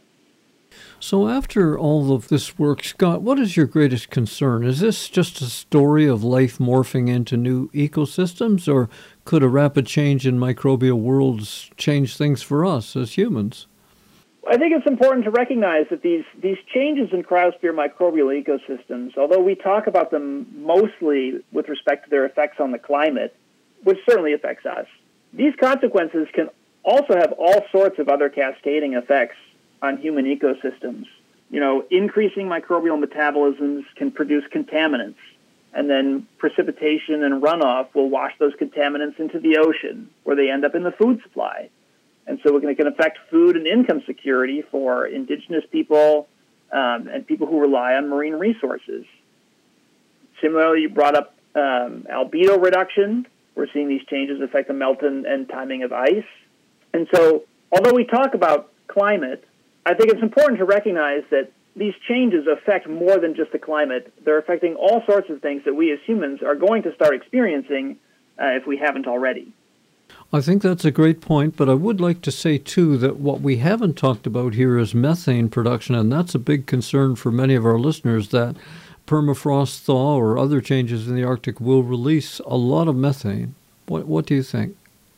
Speaker 3: So after all of this work, Scott, what is your greatest concern? Is this just a story of life morphing into new ecosystems, or could a rapid change in microbial worlds change things for us as humans?
Speaker 7: I think it's important to recognize that these, these changes in cryosphere microbial ecosystems, although we talk about them mostly with respect to their effects on the climate, which certainly affects us, these consequences can also have all sorts of other cascading effects on human ecosystems. You know, increasing microbial metabolisms can produce contaminants, and then precipitation and runoff will wash those contaminants into the ocean, where they end up in the food supply. And so it can affect food and income security for indigenous people um, and people who rely on marine resources. Similarly, you brought up um, albedo reduction. We're seeing these changes affect the melt and, and timing of ice. And so, although we talk about climate, I think it's important to recognize that these changes affect more than just the climate. They're affecting all sorts of things that we as humans are going to start experiencing uh, if we haven't already.
Speaker 3: I think that's a great point, but I would like to say, too, that what we haven't talked about here is methane production, and that's a big concern for many of our listeners, that permafrost thaw or other changes in the Arctic will release a lot of methane. What, what do you think?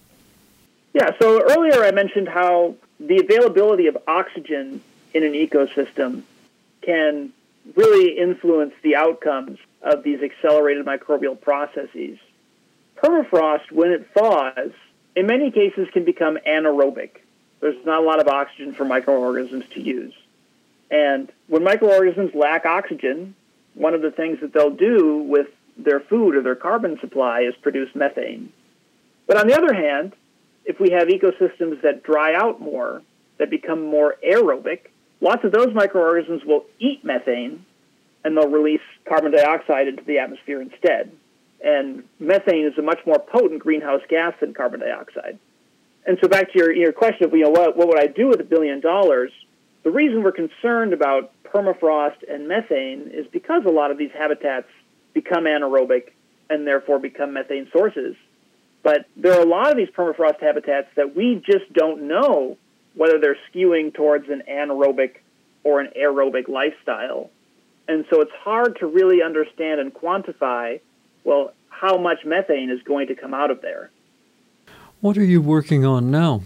Speaker 7: Yeah, so earlier I mentioned how the availability of oxygen in an ecosystem can really influence the outcomes of these accelerated microbial processes. Permafrost, when it thaws, in many cases can become anaerobic. There's not a lot of oxygen for microorganisms to use. And when microorganisms lack oxygen, one of the things that they'll do with their food or their carbon supply is produce methane. But on the other hand, if we have ecosystems that dry out more, that become more aerobic, lots of those microorganisms will eat methane, and they'll release carbon dioxide into the atmosphere instead. And methane is a much more potent greenhouse gas than carbon dioxide. And so back to your, your question of, you know, what, what would I do with a billion dollars? The reason we're concerned about permafrost and methane is because a lot of these habitats become anaerobic and therefore become methane sources. But there are a lot of these permafrost habitats that we just don't know whether they're skewing towards an anaerobic or an aerobic lifestyle. And so it's hard to really understand and quantify, well, how much methane is going to come out of there.
Speaker 3: What are you working on now?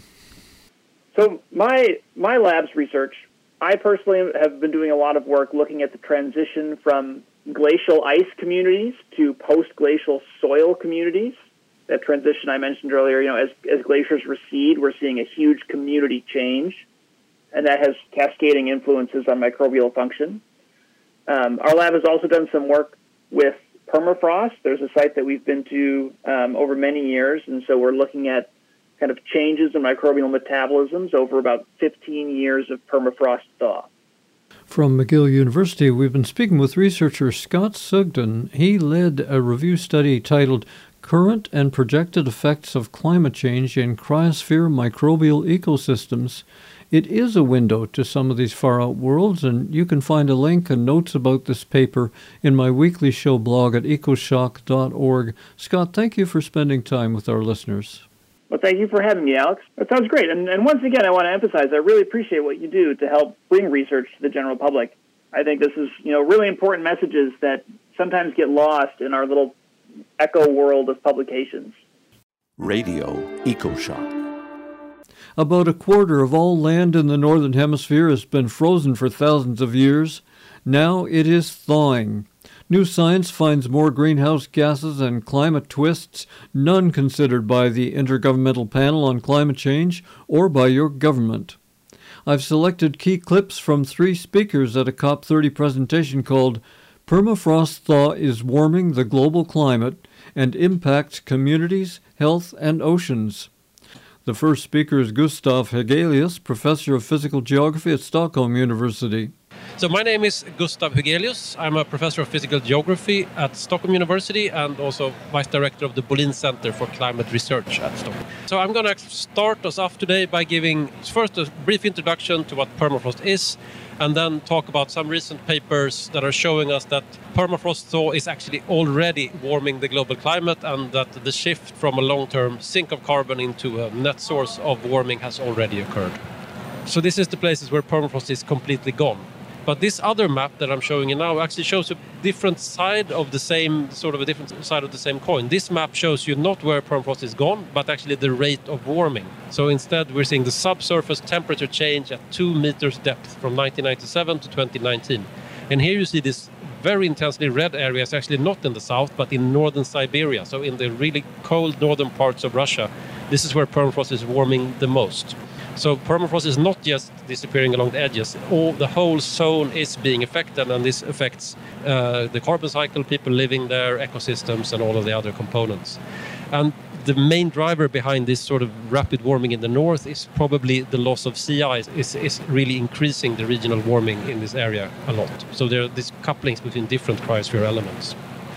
Speaker 7: So my my lab's research, I personally have been doing a lot of work looking at the transition from glacial ice communities to post-glacial soil communities. That transition I mentioned earlier, you know, as, as glaciers recede, we're seeing a huge community change, and that has cascading influences on microbial function. Um, our lab has also done some work with permafrost. There's a site that we've been to um, over many years, and so we're looking at kind of changes in microbial metabolisms over about fifteen years of permafrost thaw.
Speaker 3: From McGill University, we've been speaking with researcher Scott Sugden. He led a review study titled Current and Projected Effects of Climate Change in Cryosphere Microbial Ecosystems. It is a window to some of these far-out worlds, and you can find a link and notes about this paper in my weekly show blog at ecoshock dot org. Scott, thank you for spending time with our listeners.
Speaker 7: Well, thank you for having me, Alex. That sounds great. And, and once again, I want to emphasize I really appreciate what you do to help bring research to the general public. I think this is, you know, really important messages that sometimes get lost in our little echo world of publications.
Speaker 4: Radio EcoShock.
Speaker 3: About a quarter of all land in the Northern Hemisphere has been frozen for thousands of years. Now it is thawing. New science finds more greenhouse gases and climate twists, none considered by the Intergovernmental Panel on Climate Change or by your government. I've selected key clips from three speakers at a COP thirty presentation called Permafrost Thaw is Warming the Global Climate and Impacts Communities, Health, and Oceans. The first speaker is Gustav Hegelius, Professor of Physical Geography at Stockholm University.
Speaker 8: So my name is Gustav Hegelius. I'm a professor of physical geography at Stockholm University and also vice director of the Bolin Center for Climate Research at Stockholm. So I'm going to start us off today by giving first a brief introduction to what permafrost is, and then talk about some recent papers that are showing us that permafrost thaw is actually already warming the global climate, and that the shift from a long-term sink of carbon into a net source of warming has already occurred. So this is the places where permafrost is completely gone. But this other map that I'm showing you now actually shows a different side of the same, sort of a different side of the same coin. This map shows you not where permafrost is gone, but actually the rate of warming. So instead we're seeing the subsurface temperature change at two meters depth from nineteen ninety-seven to twenty nineteen. And here you see this very intensely red area is actually not in the south, but in northern Siberia. So in the really cold northern parts of Russia, this is where permafrost is warming the most. So permafrost is not just disappearing along the edges. All, the whole zone is being affected, and this affects uh, the carbon cycle, people living there, ecosystems, and all of the other components. And the main driver behind this sort of rapid warming in the north is probably the loss of sea ice is, is really increasing the regional warming in this area a lot. So there are these couplings between different cryosphere elements.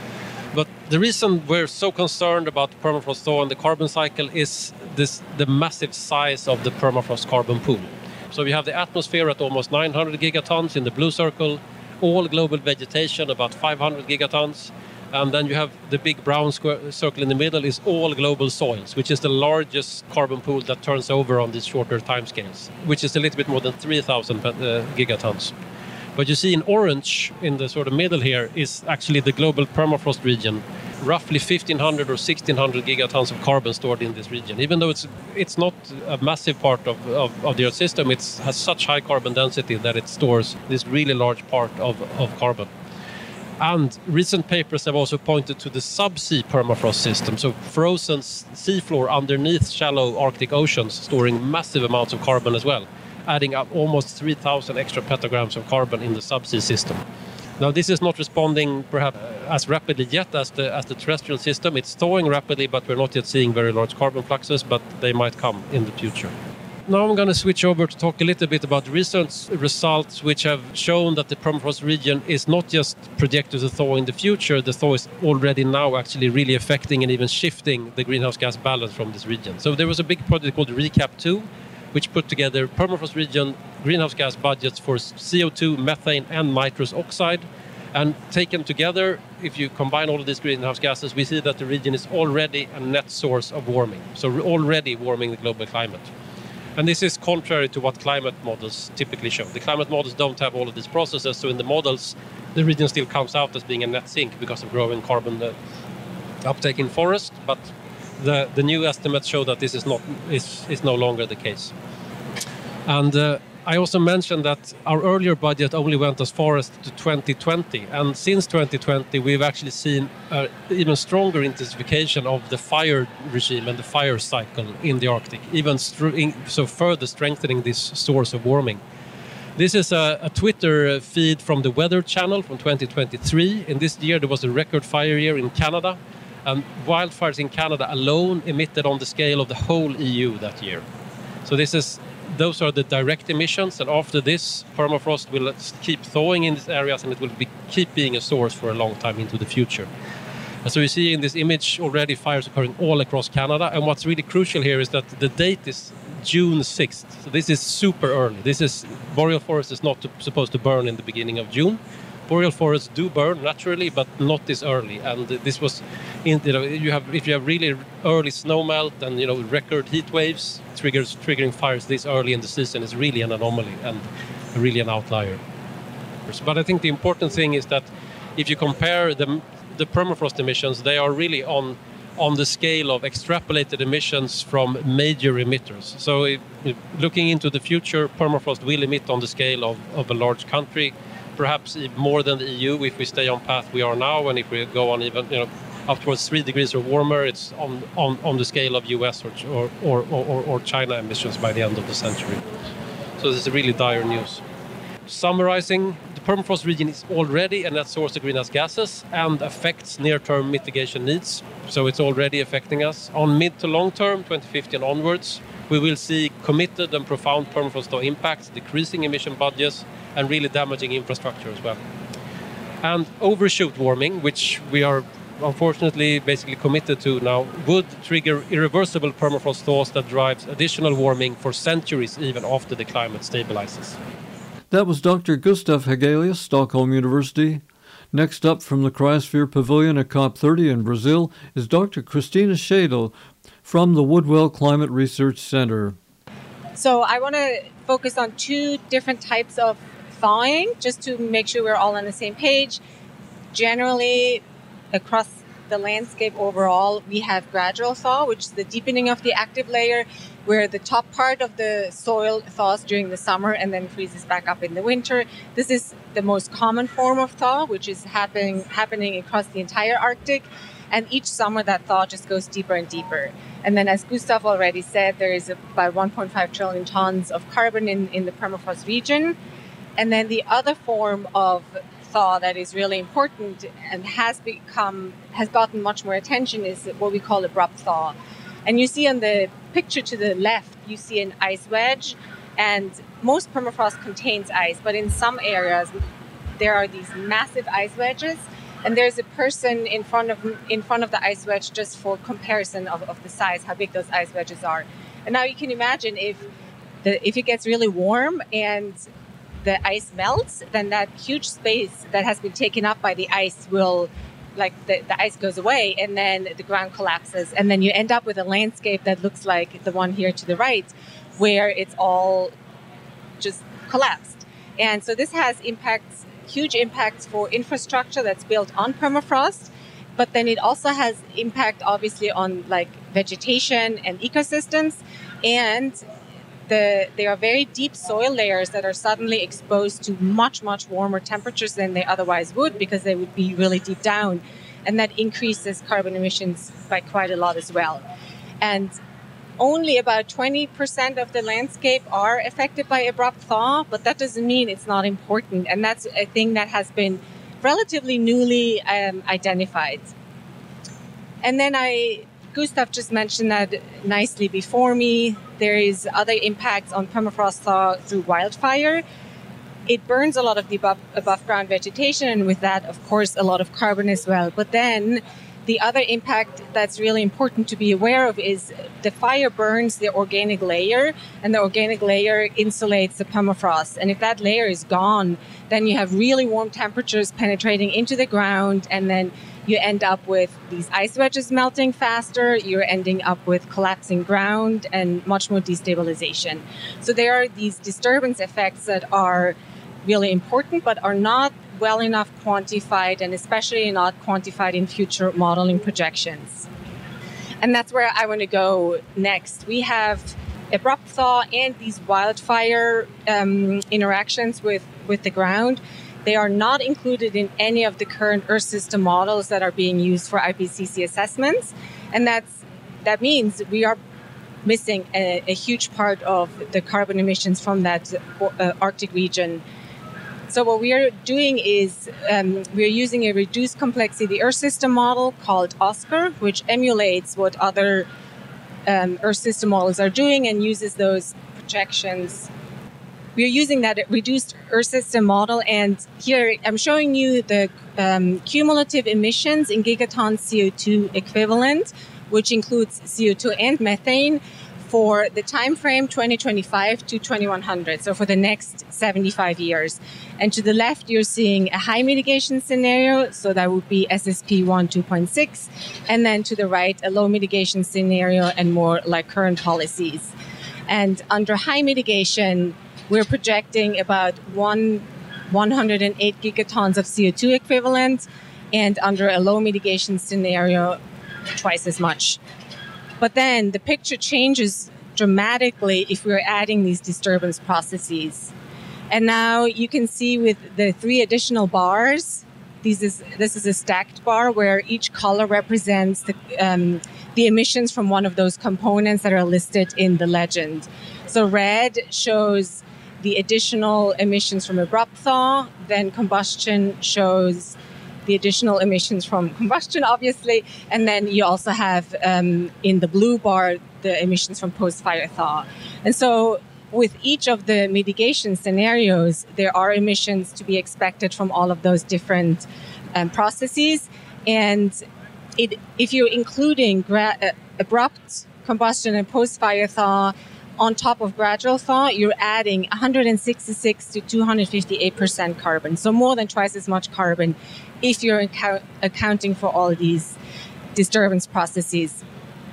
Speaker 8: But the reason we're so concerned about permafrost thaw and the carbon cycle is this, the massive size of the permafrost carbon pool. So we have the atmosphere at almost nine hundred gigatons in the blue circle, all global vegetation about five hundred gigatons, and then you have the big brown square circle in the middle is all global soils, which is the largest carbon pool that turns over on these shorter timescales, which is a little bit more than three thousand uh, gigatons. What you see in orange in the sort of middle here is actually the global permafrost region, roughly fifteen hundred or sixteen hundred gigatons of carbon stored in this region. Even though it's it's not a massive part of, of, of the Earth system, it has such high carbon density that it stores this really large part of, of carbon. And recent papers have also pointed to the subsea permafrost system, so frozen seafloor underneath shallow Arctic oceans storing massive amounts of carbon as well, adding up almost three thousand extra petagrams of carbon in the subsea system. Now, this is not responding perhaps as rapidly yet as the, as the terrestrial system. It's thawing rapidly, but we're not yet seeing very large carbon fluxes, but they might come in the future. Now I'm going to switch over to talk a little bit about recent results which have shown that the permafrost region is not just projected to thaw in the future. The thaw is already now actually really affecting and even shifting the greenhouse gas balance from this region. So there was a big project called ReCap two, which put together permafrost region greenhouse gas budgets for C O two, methane, and nitrous oxide. And taken together, if you combine all of these greenhouse gases, we see that the region is already a net source of warming. So we're already warming the global climate. And this is contrary to what climate models typically show. The climate models don't have all of these processes, so in the models, the region still comes out as being a net sink because of growing carbon uh, uptake in forest, but the, the new estimates show that this is not is, is no longer the case. And uh, I also mentioned that our earlier budget only went as far as to twenty twenty, and since twenty twenty we've actually seen an even stronger intensification of the fire regime and the fire cycle in the Arctic, even so further strengthening this source of warming. This is a, a Twitter feed from the Weather Channel from twenty twenty-three. In this year there was a record fire year in Canada, and wildfires in Canada alone emitted on the scale of the whole E U that year. So this is Those are the direct emissions, and after this, permafrost will keep thawing in these areas, and it will be, keep being a source for a long time into the future. And so you see in this image already fires occurring all across Canada, and what's really crucial here is that the date is June sixth. So this is super early. This is boreal forest is not to, supposed to burn in the beginning of June. Boreal forests do burn naturally, but not this early. And this was, in, you know, you have if you have really early snow melt and you know record heat waves, triggers triggering fires this early in the season is really an anomaly and really an outlier. But I think the important thing is that if you compare the the permafrost emissions, they are really on on the scale of extrapolated emissions from major emitters. So if, if looking into the future, permafrost will emit on the scale of, of a large country, perhaps even more than the E U if we stay on path we are now, and if we go on even, you know, up towards three degrees or warmer, it's on, on, on the scale of U S or, or, or, or, or China emissions by the end of the century. So this is really dire news. Summarizing, the permafrost region is already a net source of greenhouse gases and affects near-term mitigation needs. So it's already affecting us. On mid to long term, twenty fifty and onwards, we will see committed and profound permafrost thaw impacts, decreasing emission budgets, and really damaging infrastructure as well. And overshoot warming, which we are unfortunately basically committed to now, would trigger irreversible permafrost thaws that drives additional warming for centuries even after the climate stabilizes.
Speaker 3: That was Doctor Gustav Hegelius, Stockholm University. Next up from the Cryosphere Pavilion at COP thirty in Brazil is Doctor Christina Schedel from the Woodwell Climate Research Center.
Speaker 9: So I want to focus on two different types of thawing, just to make sure we're all on the same page. Generally, across the landscape overall, we have gradual thaw, which is the deepening of the active layer, where the top part of the soil thaws during the summer and then freezes back up in the winter. This is the most common form of thaw, which is happening happening across the entire Arctic. And each summer that thaw just goes deeper and deeper. And then, as Gustav already said, there is about one point five trillion tons of carbon in, in the permafrost region. And then the other form of thaw that is really important and has become has gotten much more attention is what we call abrupt thaw. And you see on the picture to the left, you see an ice wedge, and most permafrost contains ice, but in some areas there are these massive ice wedges, and there's a person in front of in front of the ice wedge just for comparison of, of the size, how big those ice wedges are. And now you can imagine if the if it gets really warm and the ice melts, then that huge space that has been taken up by the ice will, like the, the ice goes away and then the ground collapses. And then you end up with a landscape that looks like the one here to the right, where it's all just collapsed. And so this has impacts, huge impacts for infrastructure that's built on permafrost, but then it also has impact obviously on like vegetation and ecosystems. And The, there are very deep soil layers that are suddenly exposed to much, much warmer temperatures than they otherwise would, because they would be really deep down. And that increases carbon emissions by quite a lot as well. And only about twenty percent of the landscape are affected by abrupt thaw, but that doesn't mean it's not important. And that's a thing that has been relatively newly um, identified. And then I... Gustav just mentioned that nicely before me. There is other impacts on permafrost thaw through wildfire. It burns a lot of the above, above ground vegetation, and with that, of course, a lot of carbon as well. But then the other impact that's really important to be aware of is the fire burns the organic layer, and the organic layer insulates the permafrost. And if that layer is gone, then you have really warm temperatures penetrating into the ground, and then you end up with these ice wedges melting faster, you're ending up with collapsing ground and much more destabilization. So there are these disturbance effects that are really important, but are not well enough quantified, and especially not quantified in future modeling projections. And that's where I want to go next. We have abrupt thaw and these wildfire um, interactions with, with the ground. They are not included in any of the current Earth system models that are being used for I P C C assessments. And that's, that means we are missing a, a huge part of the carbon emissions from that uh, Arctic region. So what we are doing is um, we're using a reduced complexity Earth system model called OSCAR, which emulates what other um, Earth system models are doing and uses those projections. We're using that reduced Earth system model, and here I'm showing you the um, cumulative emissions in gigatons C O two equivalent, which includes C O two and methane, for the time frame twenty twenty-five to twenty-one hundred, so for the next seventy-five years. And to the left, you're seeing a high mitigation scenario, so that would be S S P one two point six, and then to the right, a low mitigation scenario and more like current policies. And under high mitigation, we're projecting about one, one hundred eight gigatons of C O two equivalent, and under a low mitigation scenario, twice as much. But then the picture changes dramatically if we're adding these disturbance processes. And now you can see with the three additional bars, This is, this is a stacked bar where each color represents the, um, the emissions from one of those components that are listed in the legend. So red shows the additional emissions from abrupt thaw, then combustion shows the additional emissions from combustion, obviously, and then you also have um, in the blue bar the emissions from post-fire thaw. And so with each of the mitigation scenarios, there are emissions to be expected from all of those different um, processes. And it, if you're including gra- uh, abrupt combustion and post-fire thaw on top of gradual thaw, you're adding one hundred sixty-six to two hundred fifty-eight percent carbon. So more than twice as much carbon if you're account- accounting for all these disturbance processes.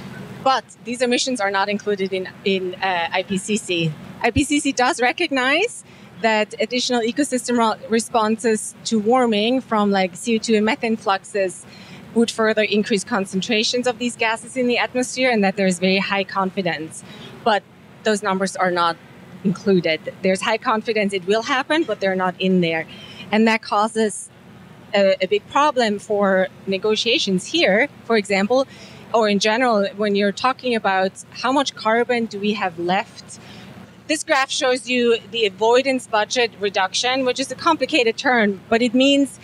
Speaker 9: But these emissions are not included in, in uh, I P C C. I P C C does recognize that additional ecosystem responses to warming from like C O two and methane fluxes would further increase concentrations of these gases in the atmosphere, and that there is very high confidence. But those numbers are not included. There's high confidence it will happen, but they're not in there. And that causes a, a big problem for negotiations here, for example, or in general, when you're talking about how much carbon do we have left. This graph shows you the avoidance budget reduction, which is a complicated term, but it means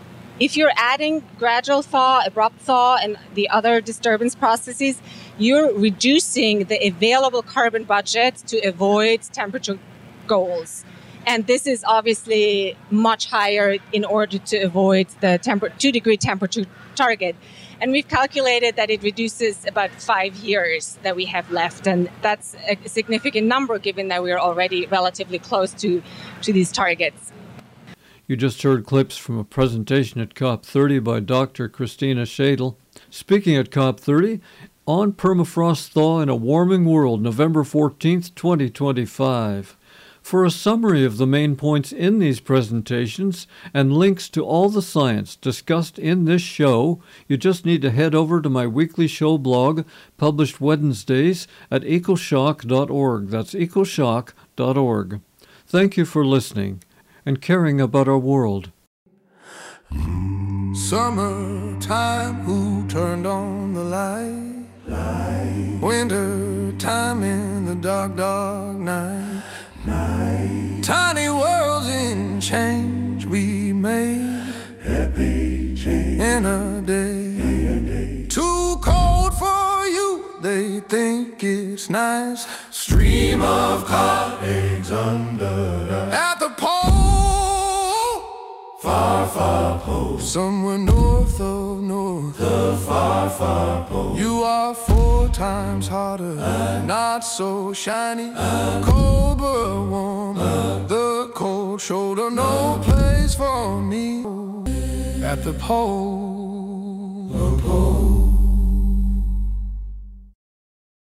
Speaker 9: if you're adding gradual thaw, abrupt thaw, and the other disturbance processes, you're reducing the available carbon budget to avoid temperature goals. And this is obviously much higher in order to avoid the temper- two degree temperature target. And we've calculated that it reduces about five years that we have left. And that's a significant number given that we're already relatively close to, to these targets.
Speaker 3: You just heard clips from a presentation at COP thirty by Doctor Christina Schadl. Speaking at COP thirty, on permafrost thaw in a warming world, November fourteenth, twenty twenty-five. For a summary of the main points in these presentations and links to all the science discussed in this show, you just need to head over to my weekly show blog, published Wednesdays, at ecoshock dot org. That's ecoshock dot org. Thank you for listening and caring about our world.
Speaker 2: Summertime, who turned on the light? Light. Winter time in the dark, dark night. Night. Tiny worlds in change we made. Happy change in a day. In a day. Too cold for you, they think it's nice. Stream of cod eggs under at the pole. Far, far pole. Somewhere north of north. The far, far pole. You are four times hotter. I, not so shiny. I, cold but warm. I, the cold shoulder. No place for me. At the pole. The pole.